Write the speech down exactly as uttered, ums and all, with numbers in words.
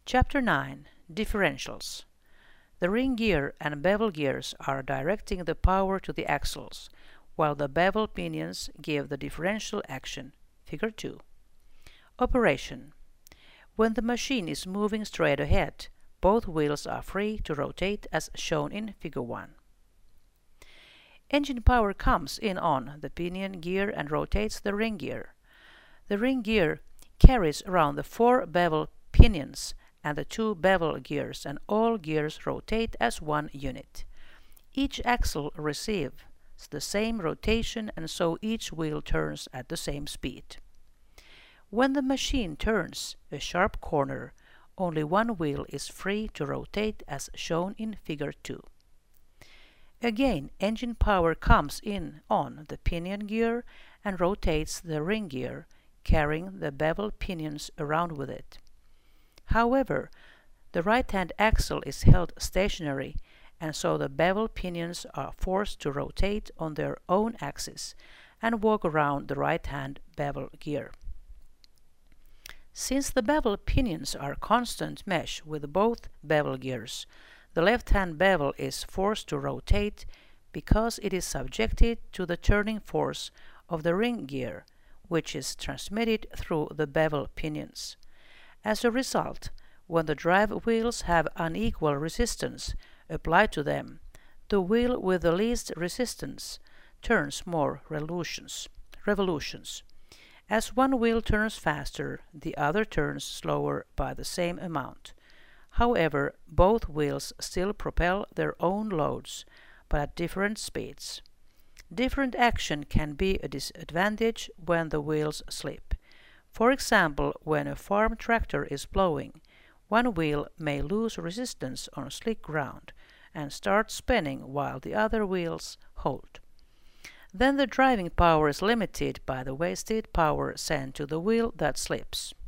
Chapter nine. Differentials. The ring gear and bevel gears are directing the power to the axles, while the bevel pinions give the differential action. Figure two. Operation. When the machine is moving straight ahead, both wheels are free to rotate as shown in Figure one. Engine power comes in on the pinion gear and rotates the ring gear. The ring gear carries around the four bevel pinions and the two bevel gears, and all gears rotate as one unit. Each axle receives the same rotation, and so each wheel turns at the same speed. When the machine turns a sharp corner, only one wheel is free to rotate as shown in Figure two. Again, engine power comes in on the pinion gear and rotates the ring gear, carrying the bevel pinions around with it. However, the right-hand axle is held stationary, and so the bevel pinions are forced to rotate on their own axis and walk around the right-hand bevel gear. Since the bevel pinions are constant mesh with both bevel gears, the left-hand bevel is forced to rotate because it is subjected to the turning force of the ring gear, which is transmitted through the bevel pinions. As a result, when the drive wheels have unequal resistance applied to them, the wheel with the least resistance turns more revolutions. revolutions. As one wheel turns faster, the other turns slower by the same amount. However, both wheels still propel their own loads, but at different speeds. Different action can be a disadvantage when the wheels slip. For example, when a farm tractor is blowing, one wheel may lose resistance on slick ground and start spinning while the other wheels hold. Then the driving power is limited by the wasted power sent to the wheel that slips.